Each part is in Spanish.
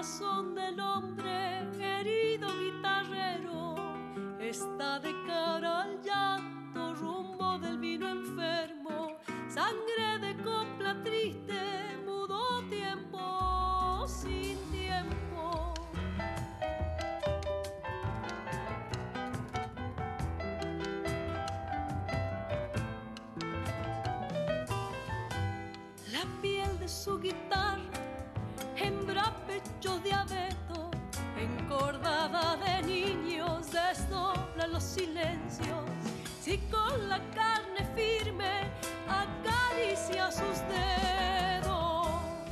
corazón del hombre herido guitarrero está de cara al llanto, rumbo del vino enfermo, sangre de copla triste, mudo tiempo sin tiempo. La piel de su guitarra hembra pechos de abeto, encordada de niños, desdobla los silencios. Si con la carne firme acaricia sus dedos.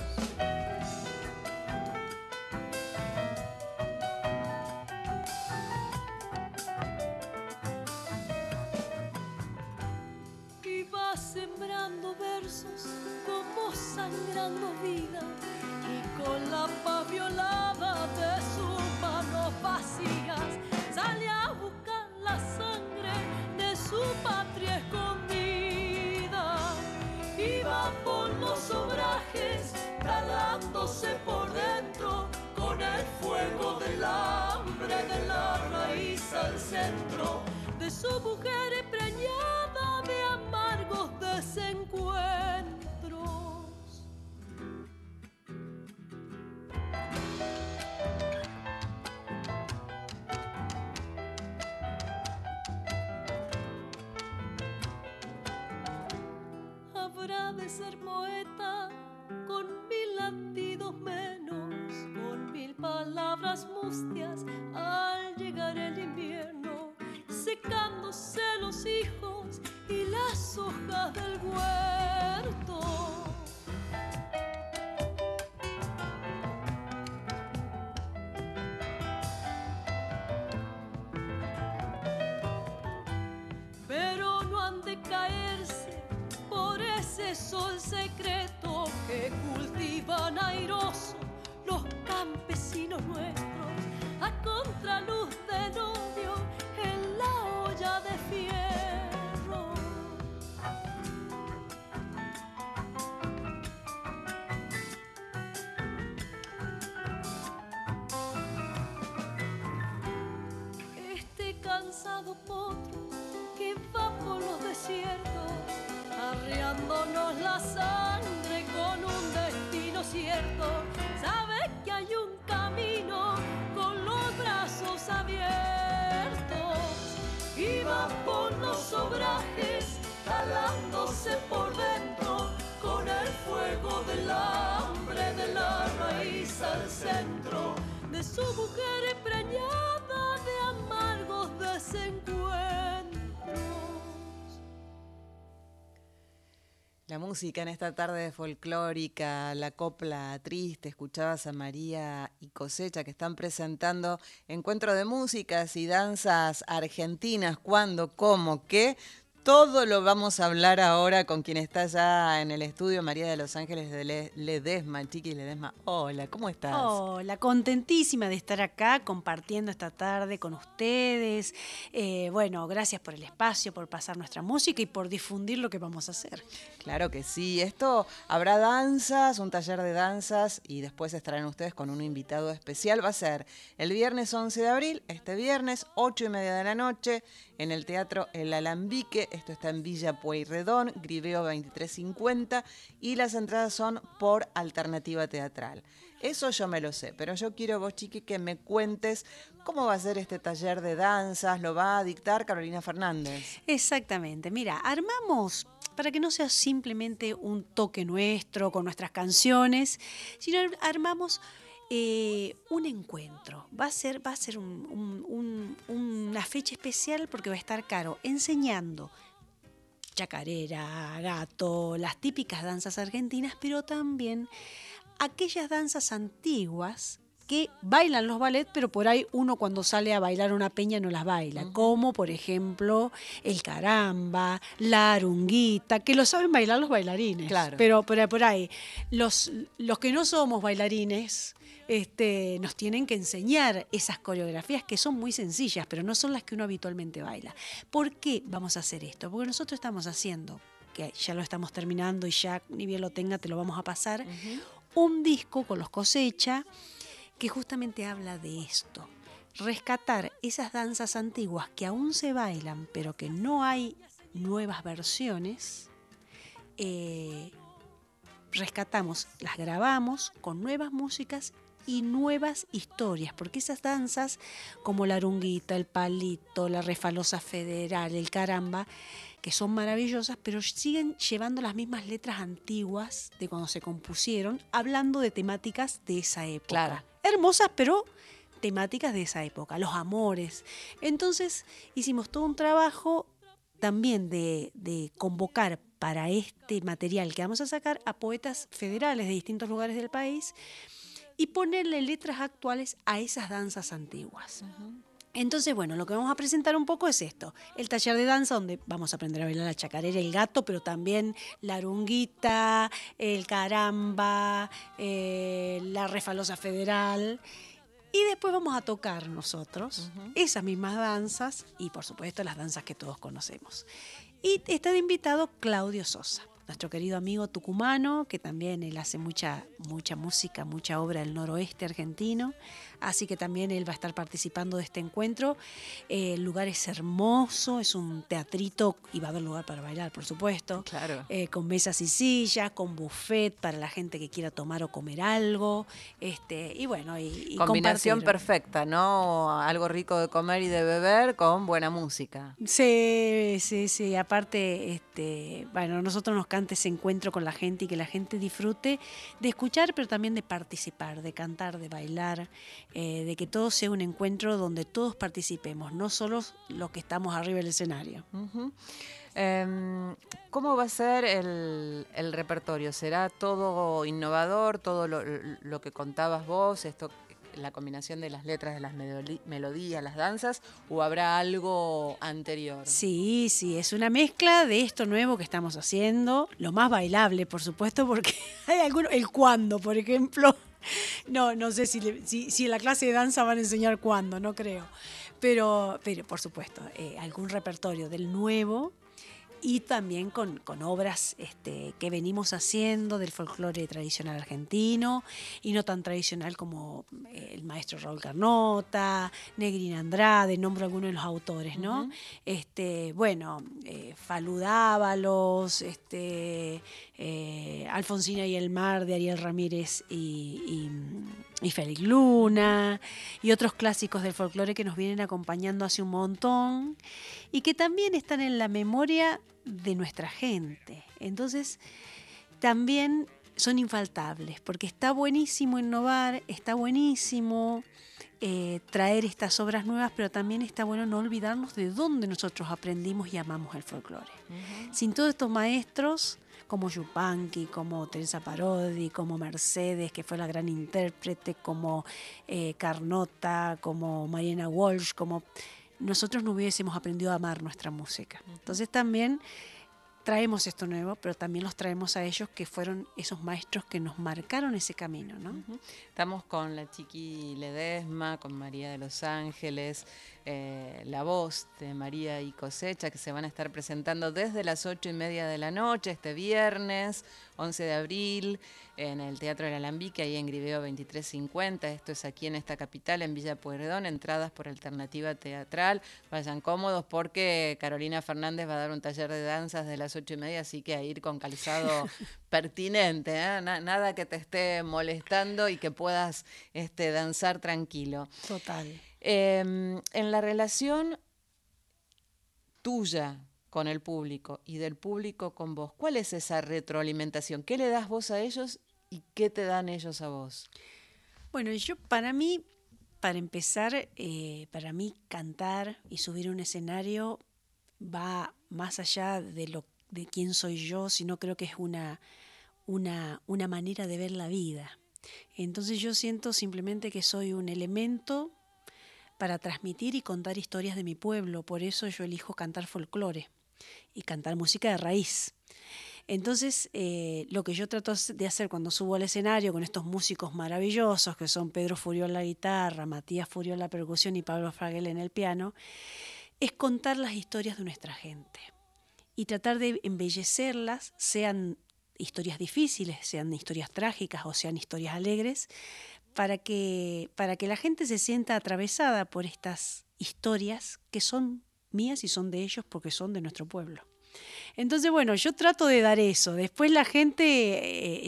Y va sembrando versos como sangrando vida, y con la paz violada de sus manos vacías sale a buscar la sangre de su patria escondida. Y va por los obrajes calándose por dentro con el fuego del hambre, de la raíz al centro de su mujer preñada de amargos desencuentros. Habrá de ser poeta con 1000 latidos menos, con 1000 palabras mustias al llegar el invierno, secándose los hijos y las hojas del huerto. Pero no han de caerse por ese sol secreto que cultivan airoso los campesinos nuestros, a contraluz del odio en la olla de fierro. Este cansado potro que va por los desiertos, arreándonos la sangre con un destino cierto, sabe que hay un camino con los brazos abiertos, y va por los obrajes calándose por dentro con el fuego del hambre, de la raíz al centro de su mujer preñada de amargos desencuentros. La música en esta tarde folclórica, la copla triste, escuchabas a María y Cosecha que están presentando encuentro de músicas y danzas argentinas, cuándo, cómo, qué. Todo lo vamos a hablar ahora con quien está ya en el estudio, María de los Ángeles de Ledesma, Chiquis Ledesma. Hola, ¿cómo estás? Hola, contentísima de estar acá compartiendo esta tarde con ustedes. Bueno, gracias por el espacio, por pasar nuestra música y por difundir lo que vamos a hacer. Claro que sí. Esto habrá danzas, un taller de danzas y después estarán ustedes con un invitado especial. Va a ser el viernes 11 de abril, este viernes, 8:30 de la noche, en el Teatro El Alambique. Esto está en Villa Pueyrredón, Griveo 2350, y las entradas son por alternativa teatral. Eso yo me lo sé, pero yo quiero vos, Chiqui, que me cuentes cómo va a ser este taller de danzas. Lo va a dictar Carolina Fernández. Exactamente. Mira, armamos, para que no sea simplemente un toque nuestro con nuestras canciones, sino armamos un encuentro. Va a ser una fecha especial porque va a estar Caro enseñando chacarera, gato, las típicas danzas argentinas, pero también aquellas danzas antiguas que bailan los ballets, pero por ahí uno cuando sale a bailar una peña no las baila, como por ejemplo el caramba, la arunguita, que lo saben bailar los bailarines, claro. Pero por ahí los que no somos bailarines nos tienen que enseñar esas coreografías que son muy sencillas, pero no son las que uno habitualmente baila. ¿Por qué vamos a hacer esto? Porque nosotros estamos haciendo, que ya lo estamos terminando y ya ni bien lo tenga te lo vamos a pasar, un disco con los Cosecha, que justamente habla de esto. Rescatar esas danzas antiguas que aún se bailan, pero que no hay nuevas versiones. Rescatamos, las grabamos con nuevas músicas y nuevas historias, porque esas danzas como la arunguita, el palito, la refalosa federal, el caramba, que son maravillosas, pero siguen llevando las mismas letras antiguas de cuando se compusieron, hablando de temáticas de esa época. Claro. Hermosas, pero temáticas de esa época, los amores. Entonces hicimos todo un trabajo también de convocar para este material que vamos a sacar a poetas federales de distintos lugares del país y ponerle letras actuales a esas danzas antiguas. Entonces, bueno, lo que vamos a presentar un poco es esto, el taller de danza donde vamos a aprender a bailar la chacarera, el gato, pero también la arunguita, el caramba, la refalosa federal. Y después vamos a tocar nosotros esas mismas danzas y, por supuesto, las danzas que todos conocemos. Y está de invitado Claudio Sosa, nuestro querido amigo tucumano, que también él hace mucha música, mucha obra del noroeste argentino. Así que también él va a estar participando de este encuentro. El lugar es hermoso, es un teatrito y va a haber lugar para bailar, por supuesto. Claro. Con mesas y sillas, con buffet para la gente que quiera tomar o comer algo. Y bueno, y combinación compartir. perfecta, ¿no? Algo rico de comer y de beber con buena música. Sí. Aparte, bueno, a nosotros nos canta ese encuentro con la gente y que la gente disfrute de escuchar, pero también de participar, de cantar, de bailar. De que todo sea un encuentro donde todos participemos, no solo los que estamos arriba del escenario. ¿Cómo va a ser el repertorio? ¿Será todo innovador, todo lo que contabas vos, la combinación de las letras, de las melodías, las danzas, o habrá algo anterior? Sí, es una mezcla de esto nuevo que estamos haciendo, lo más bailable, por supuesto, porque hay algunos, el cuándo, por ejemplo. No sé si en la clase de danza van a enseñar cuándo, no creo. Pero por supuesto, algún repertorio del nuevo y también con obras que venimos haciendo del folclore tradicional argentino y no tan tradicional como el maestro Raúl Carnota, Negrina Andrade, nombro algunos de los autores, ¿no? Falú Dávalos, Alfonsina y el mar de Ariel Ramírez y Félix Luna y otros clásicos del folclore que nos vienen acompañando hace un montón y que también están en la memoria de nuestra gente. Entonces, también son infaltables, porque está buenísimo innovar, está buenísimo traer estas obras nuevas, pero también está bueno no olvidarnos de dónde nosotros aprendimos y amamos el folclore. Sin todos estos maestros, como Yupanqui, como Teresa Parodi, como Mercedes, que fue la gran intérprete, como Carnota, como Mariana Walsh, como nosotros no hubiésemos aprendido a amar nuestra música. Entonces también traemos esto nuevo, pero también los traemos a ellos que fueron esos maestros que nos marcaron ese camino, ¿no? Estamos con la Chiqui Ledesma, con María de los Ángeles, la voz de María y Cosecha, que se van a estar presentando desde las 8:30 de la noche, este viernes 11 de abril, en el Teatro del Alambique, ahí en Griveo 2350. Esto es aquí en esta capital, en Villa Pueyrredón. Entradas por Alternativa Teatral. Vayan cómodos porque Carolina Fernández va a dar un taller de danzas de las 8:30, así que a ir con calzado pertinente, ¿eh? Nada que te esté molestando y que puedas danzar tranquilo. Total. En la relación tuya con el público y del público con vos, ¿cuál es esa retroalimentación? ¿Qué le das vos a ellos y qué te dan ellos a vos? Bueno, para mí, para empezar, para mí cantar y subir a un escenario va más allá de quién soy yo, sino creo que es una manera de ver la vida. Entonces yo siento simplemente que soy un elemento para transmitir y contar historias de mi pueblo. Por eso yo elijo cantar folclore y cantar música de raíz. Entonces, lo que yo trato de hacer cuando subo al escenario con estos músicos maravillosos, que son Pedro Furió en la guitarra, Matías Furió en la percusión y Pablo Fraguel en el piano, es contar las historias de nuestra gente y tratar de embellecerlas, sean historias difíciles, sean historias trágicas o sean historias alegres, para que la gente se sienta atravesada por estas historias que son mías y son de ellos porque son de nuestro pueblo. Entonces, bueno, yo trato de dar eso. Después la gente,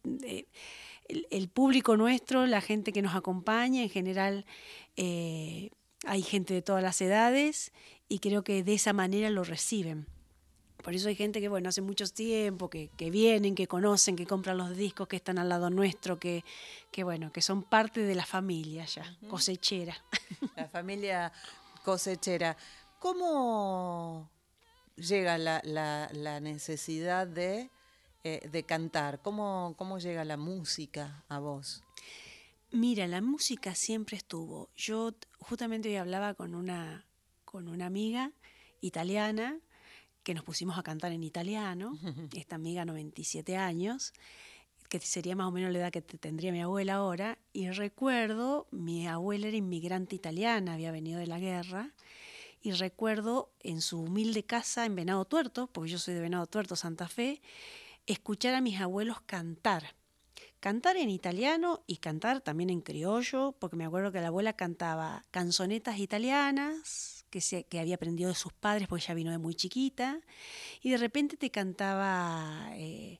el público nuestro, la gente que nos acompaña, en general hay gente de todas las edades y creo que de esa manera lo reciben. Por eso hay gente que, bueno, hace mucho tiempo, que vienen, que conocen, que compran los discos, que están al lado nuestro, que bueno, que son parte de la familia ya, cosechera. La familia cosechera. ¿Cómo llega la necesidad de cantar? ¿Cómo llega la música a vos? Mira, la música siempre estuvo. Yo justamente hoy hablaba con una amiga italiana, que nos pusimos a cantar en italiano, esta amiga 97 años, que sería más o menos la edad que tendría mi abuela ahora, y recuerdo, mi abuela era inmigrante italiana, había venido de la guerra, y recuerdo en su humilde casa en Venado Tuerto, porque yo soy de Venado Tuerto, Santa Fe, escuchar a mis abuelos cantar en italiano y cantar también en criollo, porque me acuerdo que la abuela cantaba canzonetas italianas, que había aprendido de sus padres porque ella vino de muy chiquita, y de repente te cantaba,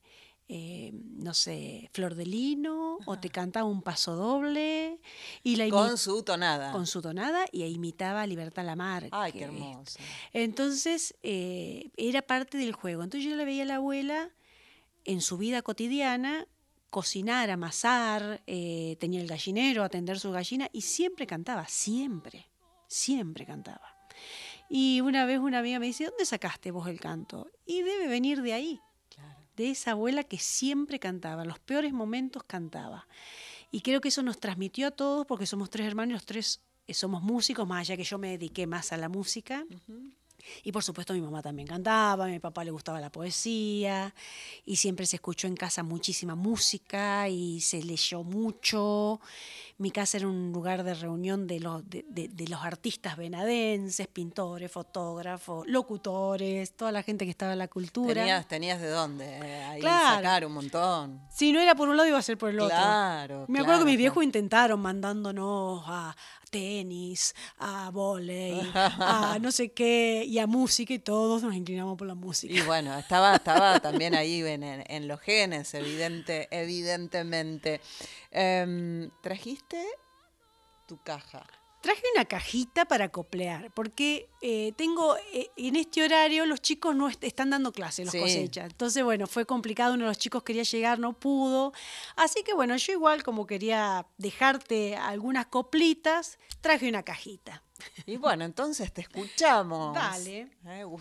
no sé, Flor de Lino, o te cantaba un pasodoble. Con su tonada. Con su tonada, y imitaba a Libertad Lamarque. Ay, qué hermoso. Entonces, era parte del juego. Entonces yo le veía a la abuela en su vida cotidiana cocinar, amasar, tenía el gallinero, atender su gallina, y siempre cantaba, siempre cantaba. Y una vez una amiga me dice, ¿dónde sacaste vos el canto? Y debe venir de ahí, claro, de esa abuela que siempre cantaba, en los peores momentos cantaba. Y creo que eso nos transmitió a todos, porque somos 3 hermanos, los 3 somos músicos, más allá que yo me dediqué más a la música. Y por supuesto mi mamá también cantaba, a mi papá le gustaba la poesía, y siempre se escuchó en casa muchísima música y se leyó mucho. Mi casa era un lugar de reunión de los artistas venadenses, pintores, fotógrafos, locutores, toda la gente que estaba en la cultura. Tenías de dónde, ahí claro, sacar un montón. Si no era por un lado iba a ser por el otro. Claro. Me acuerdo que mis viejos intentaron mandándonos a tenis, a vóley, a no sé qué, y a música, y todos nos inclinamos por la música. Y bueno, estaba también ahí en los genes, evidentemente. ¿Trajiste tu caja? Traje una cajita para coplear, porque tengo en este horario los chicos no están dando clases, los cosechas. Entonces, bueno, fue complicado, uno de los chicos quería llegar, no pudo. Así que, bueno, yo igual como quería dejarte algunas coplitas, traje una cajita. Y bueno, entonces te escuchamos. Dale.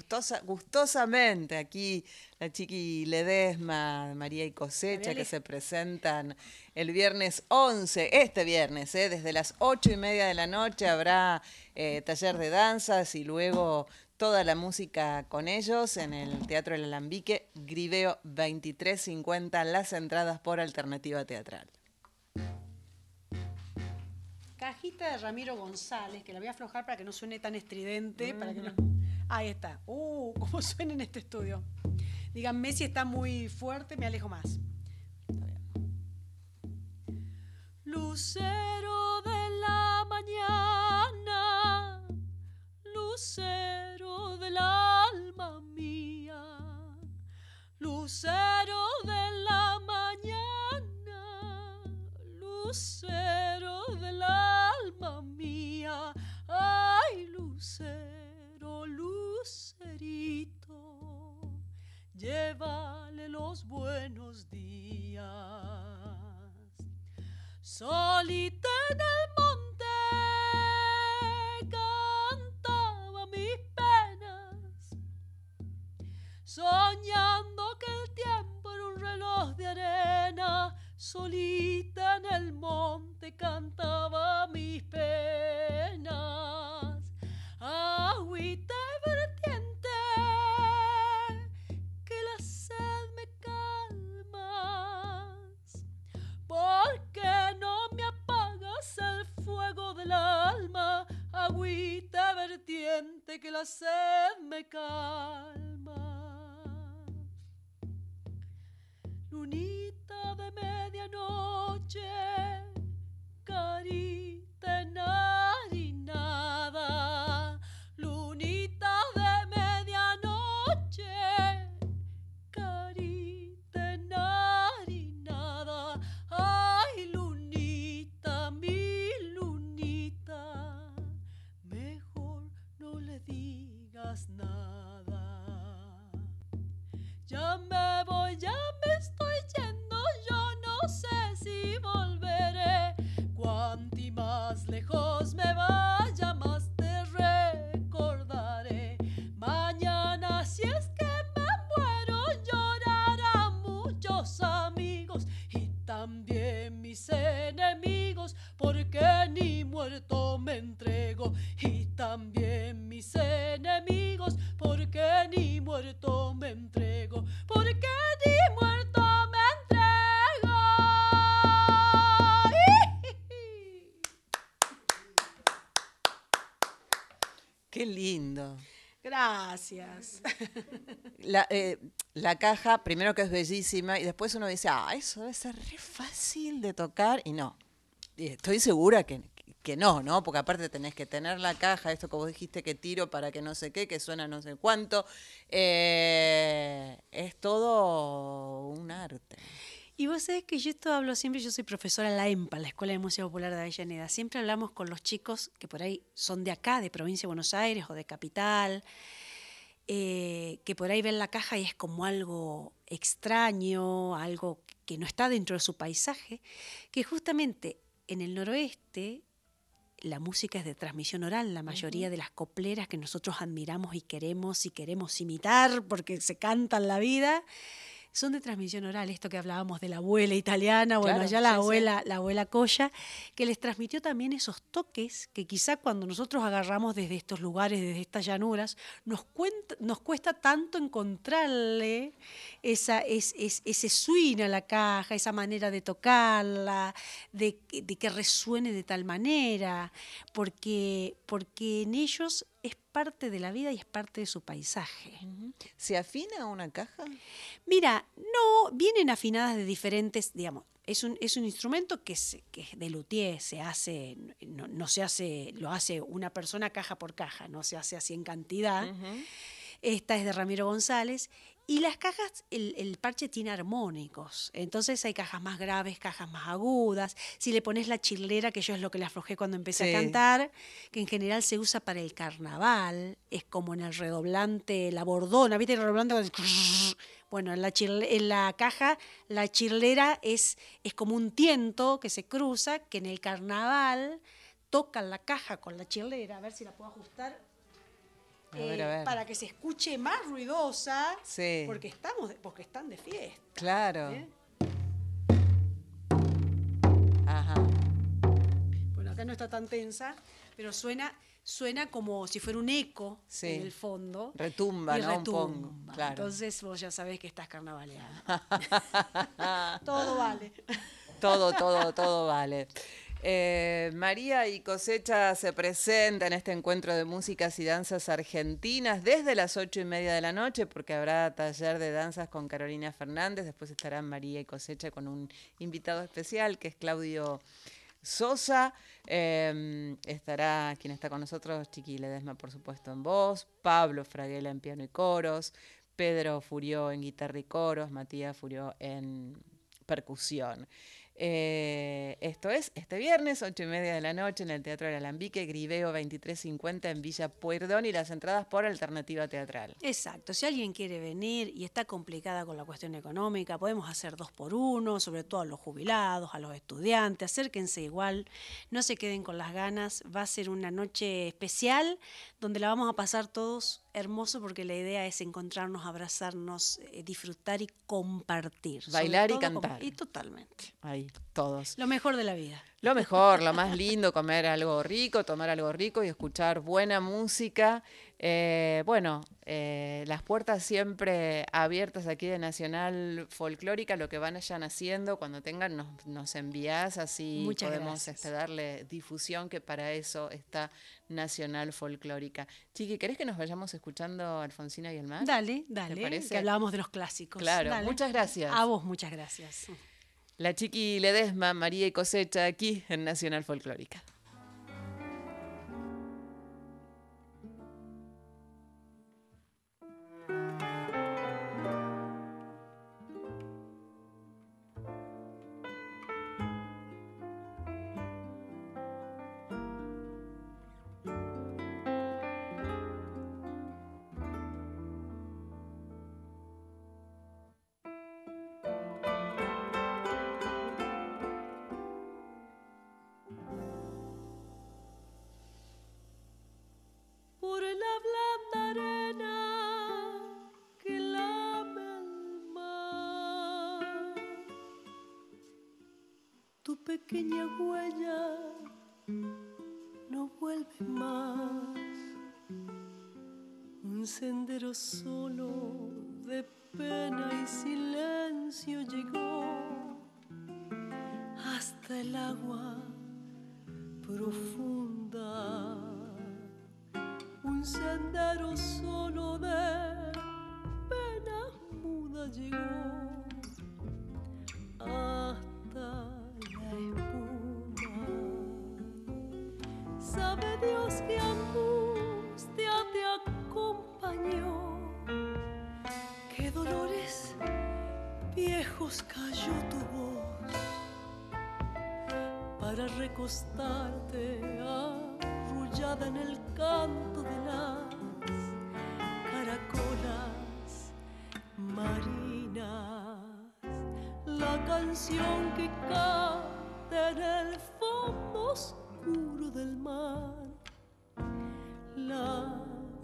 Gustosamente aquí la Chiqui Ledesma, María y Cosecha, que se presentan el viernes 11, este viernes, desde las 8:30 de la noche habrá taller de danzas y luego toda la música con ellos en el Teatro El Alambique, Griveo 2350, las entradas por Alternativa Teatral. Cajita de Ramiro González, que la voy a aflojar para que no suene tan estridente. Para que no... Ahí está. Cómo suena en este estudio. Díganme si está muy fuerte, me alejo más. Lucero de la mañana, lucero del alma mía, lucero de la mañana, lucero del alma mía, ay, lucero, lucerito, llévale los buenos días. Solita en el monte cantaba mis penas, soñando que el tiempo era un reloj de arena. Solita en el monte cantaba mis penas, agüita vertiente que la sed me calmas, porque no me apagas el fuego del alma, agüita vertiente que la sed me calma. Lunita de medianoche carita enharinada, lunita de medianoche, carita enharinada, ay lunita, mi lunita, mejor no le digas nada. Ya me voy, ya me estoy yendo, yo no sé si volveré. Cuanti más lejos me vaya, más te recordaré. Mañana, si es que me muero, llorarán muchos amigos y también mis enemigos, porque ni muerto me entrego. Y también mis enemigos, porque ni muerto me entrego, porque ni muerto me entrego. Qué lindo. Gracias. La caja, primero que es bellísima, y después uno dice, eso debe ser re fácil de tocar, y no. Y estoy segura que no, porque aparte tenés que tener la caja, esto que vos dijiste que tiro para que no sé qué, que suena no sé cuánto. Es todo un arte. Y vos sabés que yo esto hablo siempre, yo soy profesora en la EMPA, la Escuela de Música Popular de Avellaneda. Siempre hablamos con los chicos que por ahí son de acá, de provincia de Buenos Aires o de capital, que por ahí ven la caja y es como algo extraño, algo que no está dentro de su paisaje, que justamente en el noroeste la música es de transmisión oral, la mayoría de las copleras que nosotros admiramos y queremos imitar porque se cantan la vida, son de transmisión oral. Esto que hablábamos de la abuela italiana, bueno, Claro, allá la sí. abuela Colla, que les transmitió también esos toques que quizá cuando nosotros agarramos desde estos lugares, desde estas llanuras, nos cuesta tanto encontrarle ese swing a la caja, esa manera de tocarla, de que resuene de tal manera, porque en ellos es parte de la vida y es parte de su paisaje. ¿Se afina una caja? Mira, no, vienen afinadas de diferentes, digamos, es un instrumento que es de luthier, se hace, no se hace, lo hace una persona caja por caja, no se hace así en cantidad. Esta es de Ramiro González. Y las cajas, el parche tiene armónicos. Entonces hay cajas más graves, cajas más agudas. Si le pones la chilera, que yo es lo que le aflojé cuando empecé a cantar, que en general se usa para el carnaval, es como en el redoblante, la bordona, ¿viste el redoblante? Bueno, en la caja, la chilera es como un tiento que se cruza, que en el carnaval tocan la caja con la chilera. A ver si la puedo ajustar. A ver. Para que se escuche más ruidosa, sí, porque están de fiesta. Claro. Ajá. Bueno, acá no está tan tensa, pero suena como si fuera un eco en el fondo. Retumba, y ¿no? retumba. Un poco, claro. Entonces vos ya sabés que estás carnavaleada. Todo vale. Todo vale. María y Cosecha se presenta en este encuentro de músicas y danzas argentinas desde las 8:30 de la noche, porque habrá taller de danzas con Carolina Fernández. Después estarán María y Cosecha con un invitado especial que es Claudio Sosa. Estará quien está con nosotros, Chiqui Ledesma, por supuesto, en voz, Pablo Fraguela en piano y coros, Pedro Furió en guitarra y coros, Matías Furió en percusión. Esto es este viernes, 8:30 de la noche, en el Teatro del Alambique, Griveo 2350 en Villa Pueyrredón, y las entradas por Alternativa Teatral. Exacto. Si alguien quiere venir y está complicada con la cuestión económica, podemos hacer 2x1, sobre todo a los jubilados, a los estudiantes. Acérquense igual, no se queden con las ganas. Va a ser una noche especial donde la vamos a pasar todos hermoso, porque la idea es encontrarnos, abrazarnos, disfrutar y compartir. Bailar y cantar. Y totalmente. Ahí, todos. Lo mejor de la vida. Lo mejor, lo más lindo, comer algo rico, tomar algo rico y escuchar buena música. Las puertas siempre abiertas aquí de Nacional Folclórica, lo que vayan haciendo, cuando tengan nos envías, así Muchas podemos gracias. darle difusión, que para eso está Nacional Folclórica. Chiqui, ¿querés que nos vayamos escuchando Alfonsina y el Mar? Dale, ¿Te parece? que hablábamos de los clásicos. Claro, Dale. muchas gracias. A vos, muchas gracias. La Chiqui Ledesma, María y Cosecha, aquí en Nacional Folclórica. Por la blanda arena que lame el mar, tu pequeña huella no vuelve más. Un sendero solo de pena y silencio llegó hasta el agua profunda. Un sendero solo de pena muda llegó hasta la espuma. Sabe Dios que angustia te acompañó, qué dolores viejos cayó tu voz para recostarte arrullada en el canto de las caracolas marinas, la canción que canta en el fondo oscuro del mar, la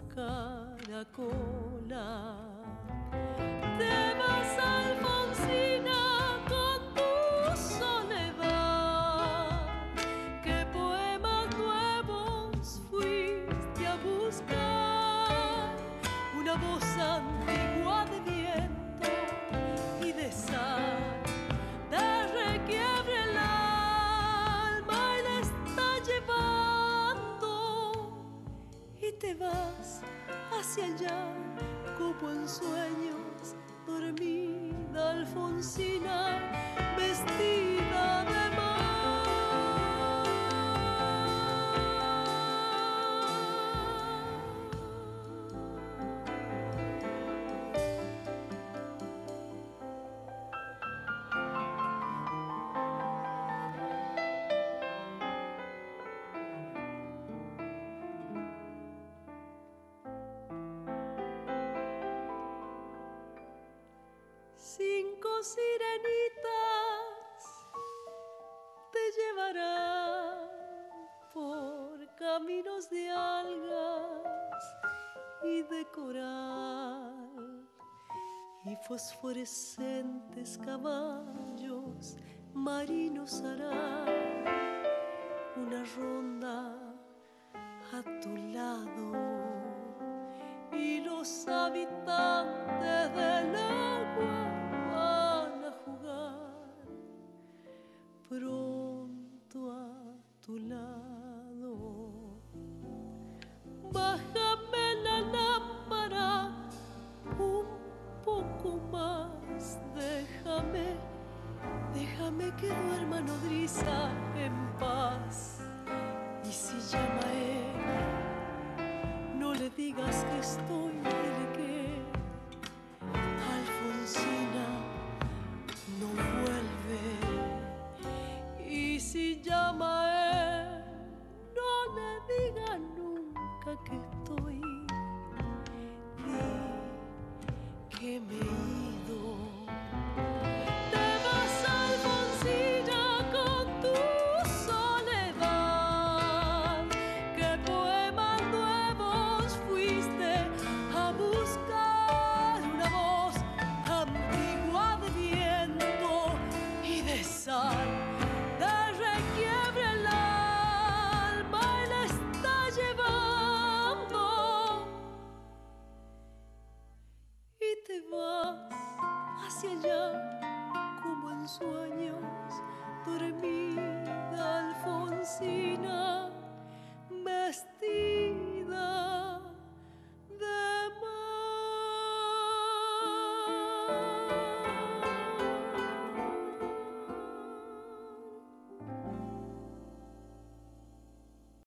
caracola. Te vas, Alfonsina, con tu soledad, qué poemas nuevos fuiste a buscar, una voz antigua de viento y de sal, te requiebra el alma y la está llevando, y te vas hacia allá como en sueños, dormida Alfonsina, vestida de cinco sirenitas te llevarán por caminos de algas y de coral, y fosforescentes caballos marinos harán una ronda a tu lado, y los habitantes del agua van a jugar pronto a tu lado. Bájame la lámpara un poco más, déjame que duerma nodriza en paz. Y si llama él, no le digas que estoy, dile que Alfonsina no vuelve. Y si llama él, no le diga nunca que estoy,